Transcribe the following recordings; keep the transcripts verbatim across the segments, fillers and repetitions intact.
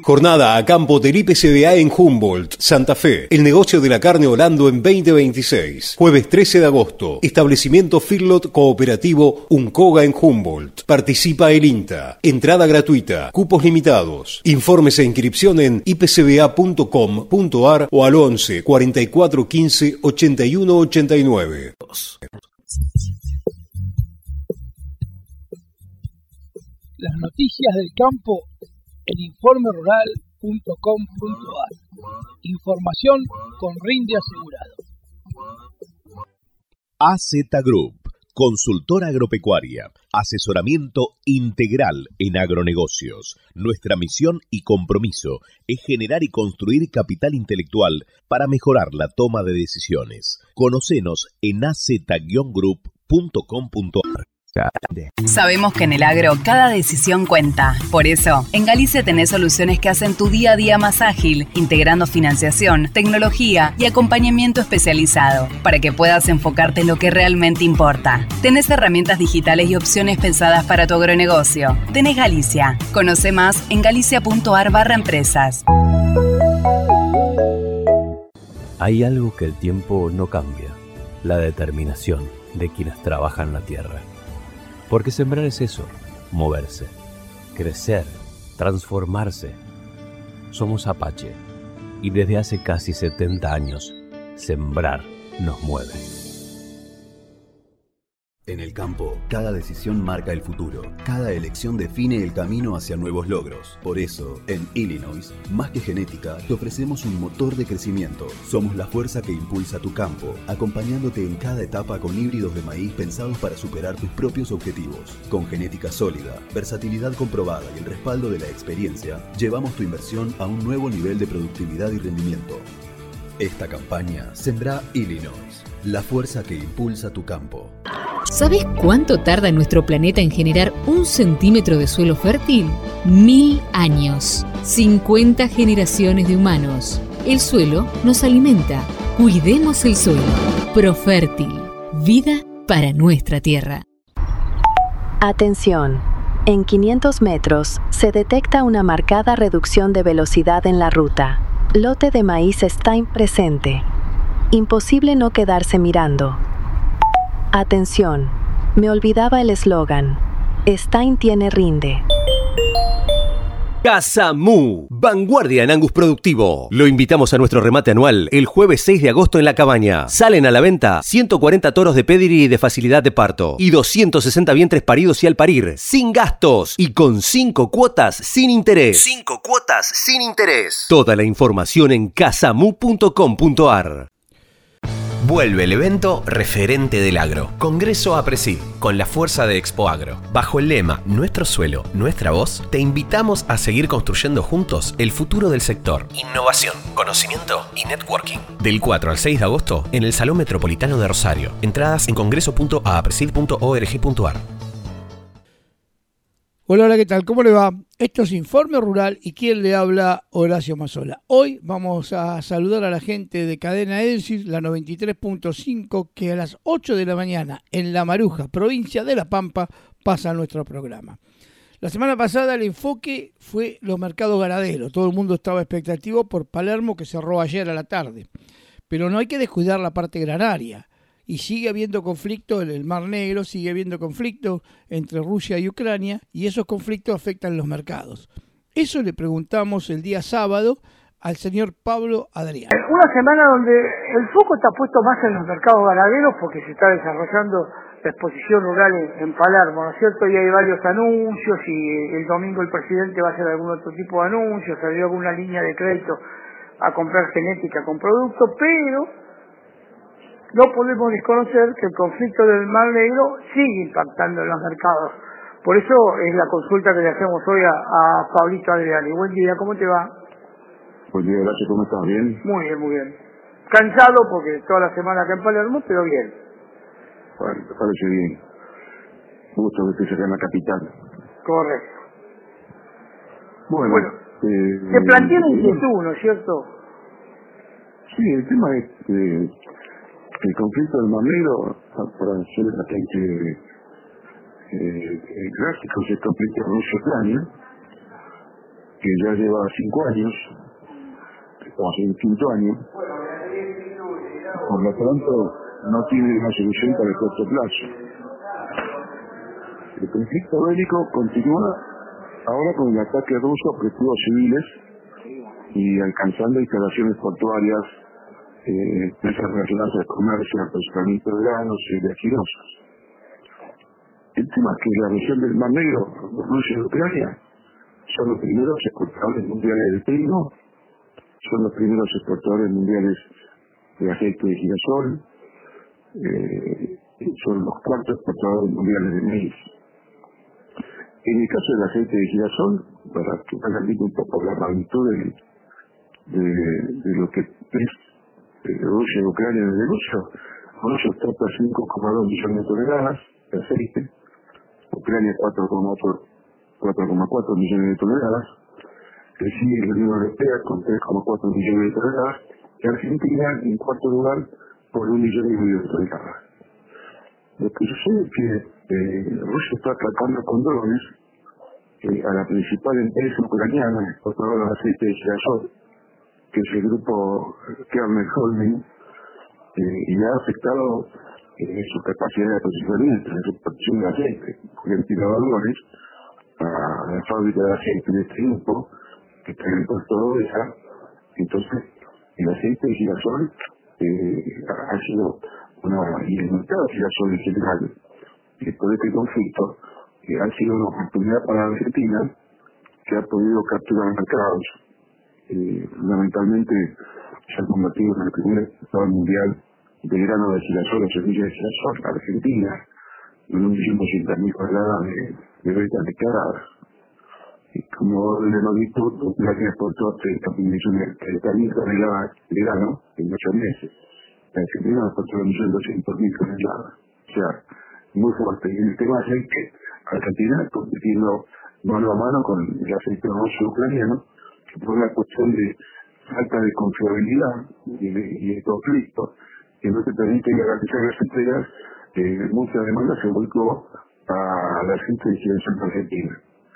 Jornada a campo del I P C B A en Humboldt, Santa Fe. El negocio de la carne Orlando en veinte veintiséis. Jueves trece de agosto. Establecimiento Feedlot Cooperativo Uncoga en Humboldt. Participa el INTA. Entrada gratuita. Cupos limitados. Informes e inscripción en i p c b a punto com punto a r o al once cuarenta y cuatro quince ochenta y uno ochenta y nueve. Las noticias del campo en informe rural punto com punto a r. Información con rinde asegurado. A Z Group, consultora agropecuaria, asesoramiento integral en agronegocios. Nuestra misión y compromiso es generar y construir capital intelectual para mejorar la toma de decisiones. Conocenos en a z guion group punto com punto a r. Sabemos que en el agro cada decisión cuenta. Por eso, en Galicia tenés soluciones que hacen tu día a día más ágil, integrando financiación, tecnología y acompañamiento especializado, para que puedas enfocarte en lo que realmente importa. Tenés herramientas digitales y opciones pensadas para tu agronegocio. Tenés Galicia. Conoce más en galicia punto a r barra empresas. Hay algo que el tiempo no cambia: la determinación de quienes trabajan la tierra. Porque sembrar es eso, moverse, crecer, transformarse. Somos Apache y desde hace casi setenta años, sembrar nos mueve. En el campo, cada decisión marca el futuro. Cada elección define el camino hacia nuevos logros. Por eso, en Illinois, más que genética, te ofrecemos un motor de crecimiento. Somos la fuerza que impulsa tu campo, acompañándote en cada etapa con híbridos de maíz pensados para superar tus propios objetivos. Con genética sólida, versatilidad comprobada y el respaldo de la experiencia, llevamos tu inversión a un nuevo nivel de productividad y rendimiento. Esta campaña Sembra Illinois, la fuerza que impulsa tu campo. ¿Sabes cuánto tarda nuestro planeta en generar un centímetro de suelo fértil? Mil años. cincuenta generaciones de humanos. El suelo nos alimenta. Cuidemos el suelo. Profértil. Vida para nuestra tierra. Atención. En quinientos metros se detecta una marcada reducción de velocidad en la ruta. Lote de maíz Stein presente. Imposible no quedarse mirando. Atención, me olvidaba el eslogan. Stein tiene rinde. Casa Mu, vanguardia en Angus productivo. Lo invitamos a nuestro remate anual el jueves seis de agosto en La Cabaña. Salen a la venta ciento cuarenta toros de pedigree y de facilidad de parto y doscientos sesenta vientres paridos y al parir, sin gastos y con cinco cuotas sin interés. cinco cuotas sin interés. Toda la información en casamu punto com punto a r. Vuelve el evento referente del agro, Congreso APRESID, con la fuerza de Expo Agro. Bajo el lema Nuestro suelo, nuestra voz, te invitamos a seguir construyendo juntos el futuro del sector. Innovación, conocimiento y networking. Del cuatro al seis de agosto en el Salón Metropolitano de Rosario. Entradas en congreso punto a presid punto org punto a r. Hola, hola, ¿qué tal? ¿Cómo le va? Esto es Informe Rural y quien le habla, Horacio Mazzola. Hoy vamos a saludar a la gente de Cadena Ensis, la noventa y tres punto cinco, que a las ocho de la mañana en La Maruja, provincia de La Pampa, pasa nuestro programa. La semana pasada el enfoque fue los mercados ganaderos. Todo el mundo estaba expectativo por Palermo, que cerró ayer a la tarde. Pero no hay que descuidar la parte granaria. Y sigue habiendo conflicto en el Mar Negro, sigue habiendo conflicto entre Rusia y Ucrania, y esos conflictos afectan los mercados. Eso le preguntamos el día sábado al señor Pablo Adrián. Una semana donde el foco está puesto más en los mercados ganaderos porque se está desarrollando la exposición rural en, en Palermo, ¿no es cierto? Y hay varios anuncios y el domingo el presidente va a hacer algún otro tipo de anuncios, salió alguna línea de crédito a comprar genética con productos, pero no podemos desconocer que el conflicto del Mar Negro sigue impactando en los mercados. Por eso es la consulta que le hacemos hoy a, a Pablito Adrián. Y buen día, ¿cómo te va? Buen día, gracias, ¿cómo estás? ¿Bien? Muy bien, muy bien. Cansado porque toda la semana acá en Palermo, pero bien. Bueno, te parece bien. Gusto que estés acá en la capital. Correcto. Bueno, bueno eh, se plantea una inquietud, ¿no es cierto? Sí, el tema es eh, el conflicto del Mar Negro, para hacer la gente eh, gráfico, es el conflicto Rusia-Ucrania, que ya lleva cinco años, estamos en el quinto año, por lo tanto no tiene una solución para el corto plazo. El conflicto bélico continúa ahora con el ataque ruso a objetivos civiles y alcanzando instalaciones portuarias, eh, empresas relacionadas al comercio, al procesamiento de granos y oleaginosos. El tema es que la región del Mar Negro, Rusia y Ucrania, son los primeros exportadores mundiales del trigo, son los primeros exportadores mundiales de aceite de girasol, eh, son los cuartos exportadores mundiales de maíz. En el caso del aceite de girasol, para que hagan un poco la magnitud de, de, de lo que es eh, Rusia y Ucrania en el negocio, Rusia exporta cinco coma dos millones de toneladas de aceite, Ucrania cuatro coma cuatro millones de toneladas, le sigue la Unión Europea con tres coma cuatro millones de toneladas, y Argentina en cuarto lugar por un millón y medio de toneladas. Lo que sucede es que eh, Rusia está atacando con drones eh, a la principal empresa ucraniana exportadora de aceite de girasol, que es el grupo Kernel Holding, eh, y ha afectado eh, su capacidad de procesamiento, de su producción de aceite, porque han tirado drones a la fábrica de aceite de este grupo, que está en el puerto de Odessa. Entonces, el aceite de girasol eh, ha sido una, y el mercado de girasol en general, después de este conflicto, eh, ha sido una oportunidad para Argentina, que ha podido capturar mercados. Eh, fundamentalmente se ha convertido en el primer estado mundial de grano de girasol o semillas de girasol, Argentina, en un millón doscientas mil toneladas de, de ventas declaradas. Y como le hemos visto, Ucrania exportó treinta mil toneladas de grano en ocho meses. La Argentina exportó un millón doscientas mil toneladas. O sea, muy fuerte. Y el tema es que Argentina está compitiendo mano a mano con el aceite ruso ucraniano, que por una cuestión de falta de confiabilidad y de, y de conflicto, que no te permite garantizar las entregas, eh, mucha demanda se volcó a la gente de Girasol Argentina.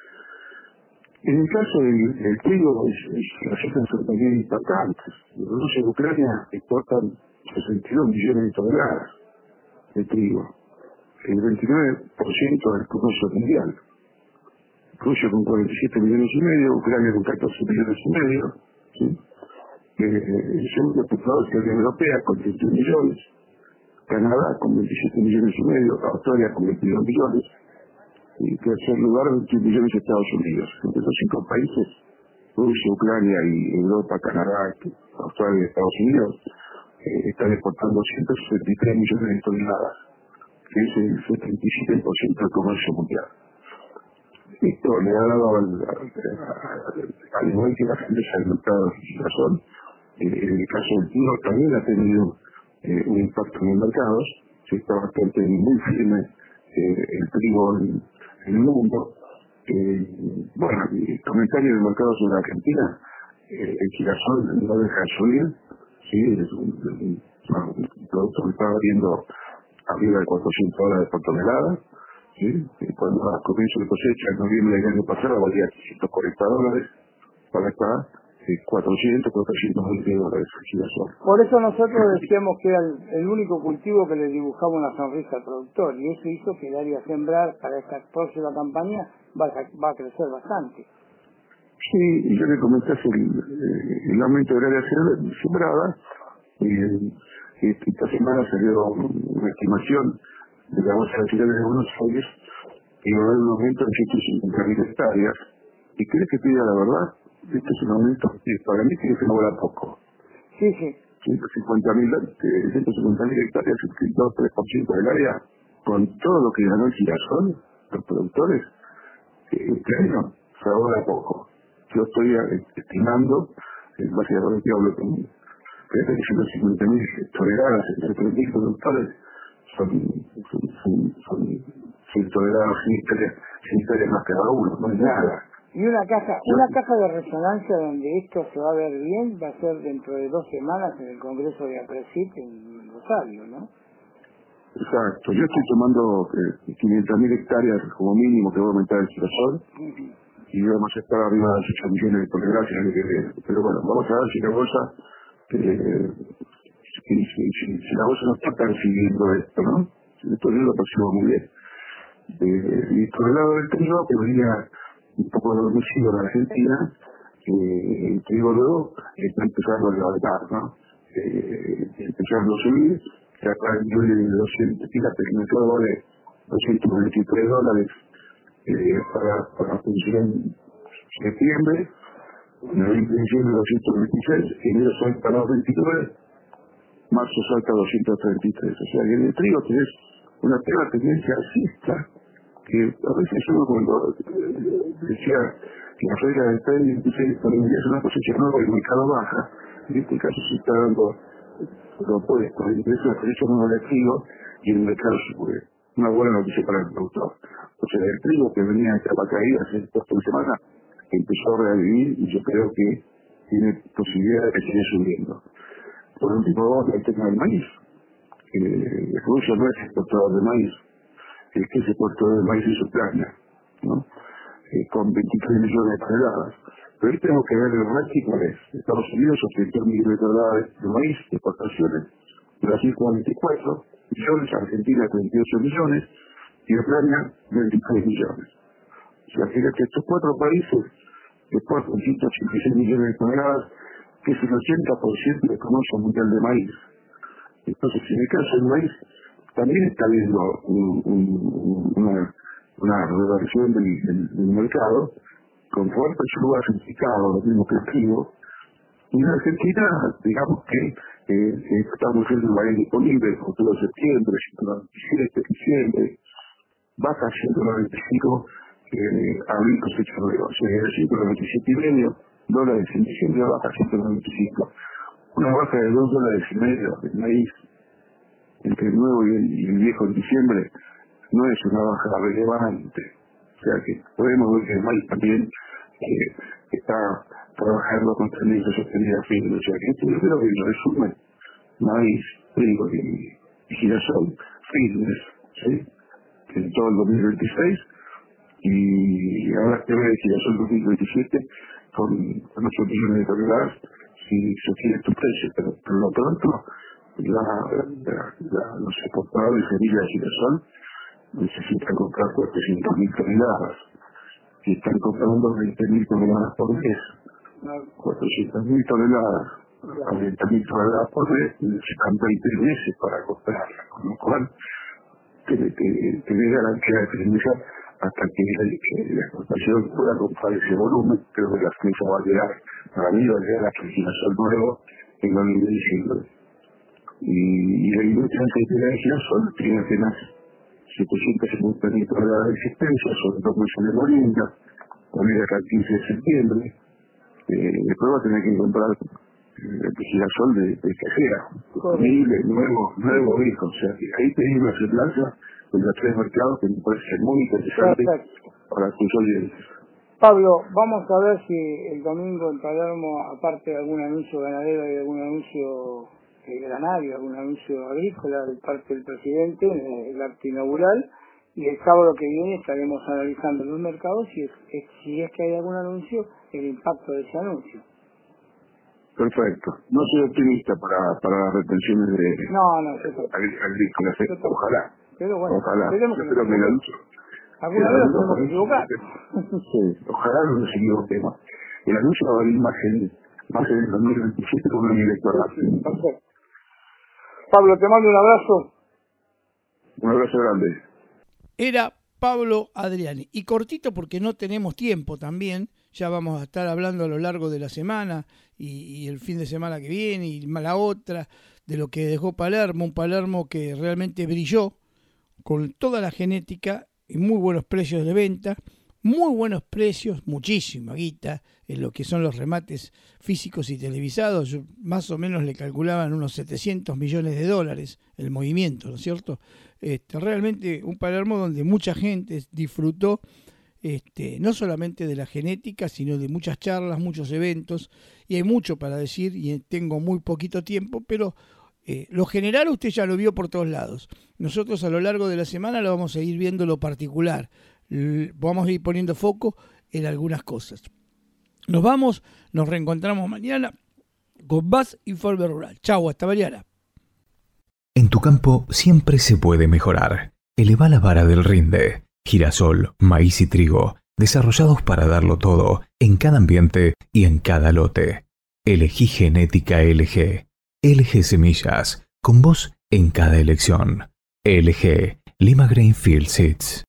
En el caso del, del trigo, las cifras son también impactantes. Rusia y Ucrania exportan sesenta y dos millones de toneladas de trigo, el veintinueve por ciento del comercio mundial. Rusia con cuarenta y siete millones y medio, Ucrania con catorce millones y medio, ¿sí? Eh, el segundo exportador es la Unión Europea con veintiún millones, Canadá con veintisiete millones y medio, Australia con veintidós millones, y en tercer lugar veintiún millones de Estados Unidos. Entre esos cinco países, Rusia, Ucrania y Europa, Canadá, Australia y Estados Unidos, eh, están exportando ciento sesenta y tres millones de toneladas, que es el setenta y siete por ciento del comercio mundial. Esto le ha dado al, al, al, al igual que las empresas del mercado de girasol, eh, en el caso del trigo también ha tenido eh, un impacto en los mercados. Se está bastante muy firme eh, el trigo en, en el mundo. Eh, bueno, el comentario del mercado sobre Argentina, eh, el girasol no deja de subir, sí, es un, un, un producto que está valiendo arriba de cuatrocientos dólares por tonelada. ¿Sí? Cuando a comienzo de cosecha en noviembre del año pasado valía trescientos cuarenta dólares, para acá eh, cuatrocientos, cuatrocientos veinte dólares el girasol. Por eso nosotros decíamos que era el, el único cultivo que le dibujaba una sonrisa al productor, y eso hizo que el área a sembrar para esta próxima campaña va a, va a crecer bastante. Sí, y yo le comenté el, el aumento del área sembrada, y eh, esta semana salió una estimación de la bolsa de cereales de Buenos Aires, y va a haber un aumento de ciento cincuenta mil hectáreas. ¿Y crees que pida la verdad? Este es un aumento que para mí tiene que mover poco. Sí, sí. ciento cincuenta mil hectáreas, el dos tres por ciento del área, con todo lo que ganó el girasol, los productores, eh, claro, se ahorra poco. Yo estoy estimando, en base a lo que hablo con ciento cincuenta mil toneladas entre tres mil productores, son, son, son, son, son toneladas sin historias, sin historias más cada uno, no es nada. Y una caja, una caja de resonancia donde esto se va a ver bien va a ser dentro de dos semanas en el Congreso de APRESIT en Rosario, ¿no? Exacto, yo estoy tomando eh, quinientas mil hectáreas como mínimo que va a aumentar el girasol, uh-huh. y vamos a estar arriba de los ocho millones de toneladas el año que viene. Pero bueno, vamos a ver si la bolsa, eh, si, si, si, si la bolsa no está percibiendo esto, ¿no? Esto yo lo percibo muy bien. Eh, y por el lado del trigo, que venía un poco adormecido en Argentina, eh, el trigo luego está empezando a levantar, ¿no? Eh, empezando a subir, ya acá el nivel de doscientos, fíjate que el mercado vale doscientos veintitrés dólares eh, para, para funcionar en septiembre, noviembre y diciembre doscientos veintiséis, enero salta a doscientos veintinueve, marzo salta a doscientos treinta y tres. O sea que en el trigo tenés una clara tendencia alcista, que a veces uno cuando eh, decía que la regla del trading es una posición nueva y el mercado baja, en este caso se está dando lo opuesto, el ingreso de precio no negativo y el mercado sube. Una buena noticia para el productor. O sea, el trigo que venía de capa caída hace dos tres semanas empezó a revivir y yo creo que tiene posibilidad de que siga subiendo. Por último, el tema del maíz. Eh, Rusia no es exportador de maíz, el que es exportador de maíz es Ucrania, ¿no? Eh, con veintitrés millones de toneladas. Pero ahí tenemos que ver el resto cuál es. Estados Unidos ochenta millones de toneladas de maíz, de exportaciones, Brasil cuarenta y cuatro millones, Argentina treinta y ocho millones y Ucrania veintitrés millones. O sea, fíjate, estos cuatro países exportan ciento ochenta y seis millones de toneladas, que es el ochenta por ciento del comercio mundial de maíz. Entonces, en el caso del maíz, también está habiendo un, un, una, una reversión del, del, del mercado, con fuerte ayuda certificado, lo mismo que el trigo. Y en Argentina, digamos que eh, estamos en el maíz disponible, el futuro de septiembre, ciento noventa y siete, diciembre, baja a ciento noventa y cinco, eh, abril cosecha nueva, o sea, de ciento noventa y siete y medio dólares en diciembre, baja a ciento noventa y cinco. Una baja de dos dólares y medio del maíz entre el nuevo y el, y el viejo en diciembre no es una baja relevante. O sea que podemos ver que el maíz también eh, está trabajando con tendencia sostenida firme. O sea que esto yo creo que en resumen, maíz, trigo y, y girasol firmes, ¿sí? En todo el dos mil veintiséis, y ahora que ve el girasol dos mil veintisiete con, con ocho millones de toneladas si sostiene tu precio, pero por lo pronto la, la, la, los exportadores de semillas de girasol necesitan comprar cuatrocientas mil toneladas y están comprando veinte mil toneladas por mes. cuatrocientas mil toneladas a veinte mil toneladas por mes necesitan veinte meses para comprarlas, con lo cual tiene que garantía de firmeza hasta que la, que la exportación pueda comprar ese volumen. Creo que la fecha va a llegar, para mí va a llegar hasta el girasol nuevo en noviembre y diciembre. Y, y la industria aceitera de girasol tiene apenas setecientas cincuenta mil toneladas de existencia, sobre dos meses de moringa, poner acá el quince de septiembre. Eh, después va a tener que comprar el girasol de, de cajera, disponible, nuevo, nuevo viejo. O sea, que ahí tenés una semblanza de los tres mercados que me parece muy interesante. Perfecto. Para tus oyentes. Pablo, vamos a ver si el domingo en Palermo, aparte de algún anuncio ganadero y algún anuncio eh, granario, algún anuncio agrícola de parte del presidente, eh, el acto inaugural, y el sábado que viene estaremos analizando en los mercados si es, es, si es que hay algún anuncio, el impacto de ese anuncio. Perfecto. No soy optimista para, para las retenciones de no, no, agrícolas, ojalá. Pero bueno, ojalá. Yo creo que el anuncio. Alguna vez nos podemos equivocar. Sí, ojalá no nos equivoquemos. El anuncio va a venir más en, más en el dos mil veintisiete con un año electoral. Perfecto. Pablo, te mando un abrazo. Un abrazo grande. Era Pablo Adriani. Y cortito porque no tenemos tiempo también. Ya vamos a estar hablando a lo largo de la semana y, y el fin de semana que viene y la otra de lo que dejó Palermo. Un Palermo que realmente brilló con toda la genética y muy buenos precios de venta, muy buenos precios, muchísima guita en lo que son los remates físicos y televisados. Yo más o menos le calculaban unos setecientos millones de dólares el movimiento, ¿no es cierto? Este, realmente un Palermo donde mucha gente disfrutó este, no solamente de la genética, sino de muchas charlas, muchos eventos, y hay mucho para decir y tengo muy poquito tiempo, pero Eh, lo general usted ya lo vio por todos lados. Nosotros a lo largo de la semana lo vamos a ir viendo lo particular. L- vamos a ir poniendo foco en algunas cosas. Nos vamos, nos reencontramos mañana con más Informe Rural. Chau, hasta mañana. En tu campo siempre se puede mejorar. Eleva la vara del rinde. Girasol, maíz y trigo, desarrollados para darlo todo, en cada ambiente y en cada lote. Elegí Genética L G. L G Semillas, con vos en cada elección. L G, Lima Grainfield Seeds.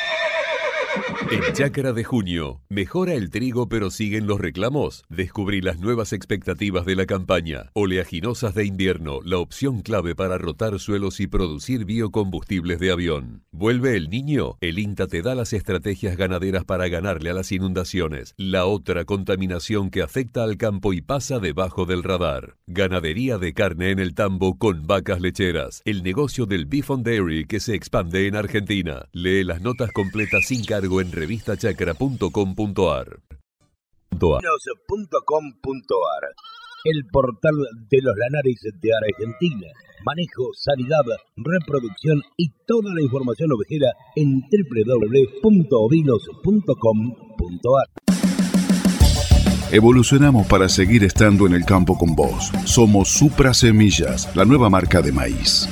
En Chácara de Junio, ¿mejora el trigo pero siguen los reclamos? Descubrí las nuevas expectativas de la campaña. Oleaginosas de invierno, la opción clave para rotar suelos y producir biocombustibles de avión. ¿Vuelve el niño? El INTA te da las estrategias ganaderas para ganarle a las inundaciones. La otra contaminación que afecta al campo y pasa debajo del radar. Ganadería de carne en el tambo con vacas lecheras. El negocio del Beef on Dairy que se expande en Argentina. Lee las notas completas sin cargo en revista chacra punto com punto ar. punto com punto ar, el portal de los lanares de Argentina. Manejo, sanidad, reproducción y toda la información ovejera en doble u doble u doble u punto ovinos punto com punto ar. Evolucionamos para seguir estando en el campo con vos. Somos Supra Semillas, la nueva marca de maíz.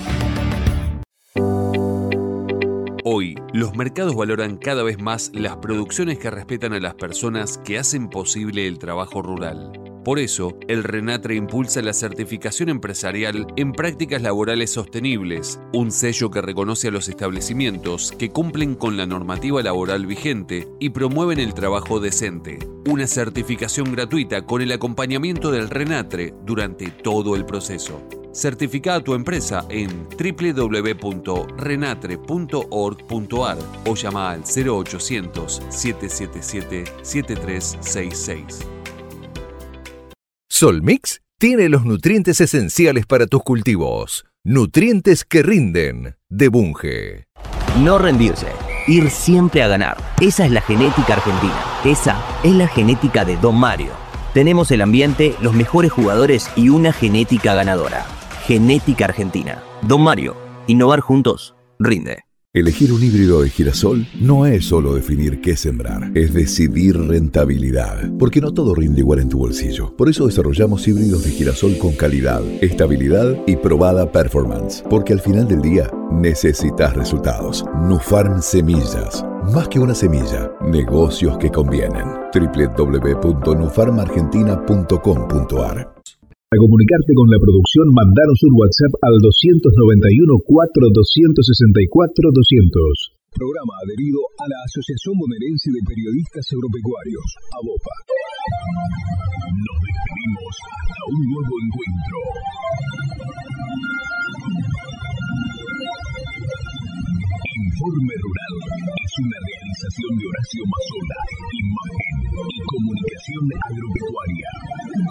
Hoy, los mercados valoran cada vez más las producciones que respetan a las personas que hacen posible el trabajo rural. Por eso, el RENATRE impulsa la certificación empresarial en prácticas laborales sostenibles, un sello que reconoce a los establecimientos que cumplen con la normativa laboral vigente y promueven el trabajo decente. Una certificación gratuita con el acompañamiento del RENATRE durante todo el proceso. Certifica a tu empresa en doble u doble u doble u punto renatre punto org punto ar o llama al cero ochocientos, siete siete siete, siete tres seis seis. Solmix tiene los nutrientes esenciales para tus cultivos. Nutrientes que rinden, de Bunge. No rendirse, ir siempre a ganar. Esa es la genética argentina. Esa es la genética de Don Mario. Tenemos el ambiente, los mejores jugadores y una genética ganadora. Genética Argentina. Don Mario, innovar juntos, rinde. Elegir un híbrido de girasol no es solo definir qué sembrar, es decidir rentabilidad, porque no todo rinde igual en tu bolsillo. Por eso desarrollamos híbridos de girasol con calidad, estabilidad y probada performance, porque al final del día necesitas resultados. Nufarm Semillas, más que una semilla, negocios que convienen. doble u doble u doble u punto nufarm argentina punto com punto ar. Para comunicarte con la producción, mandanos un WhatsApp al dos nueve uno, cuatro dos seis cuatro, dos cero cero. Programa adherido a la Asociación Bonaerense de Periodistas Agropecuarios, ABOPA. Nos despedimos hasta un nuevo encuentro. Informe Rural es una realización de Horacio Mazola, imagen y comunicación agropecuaria.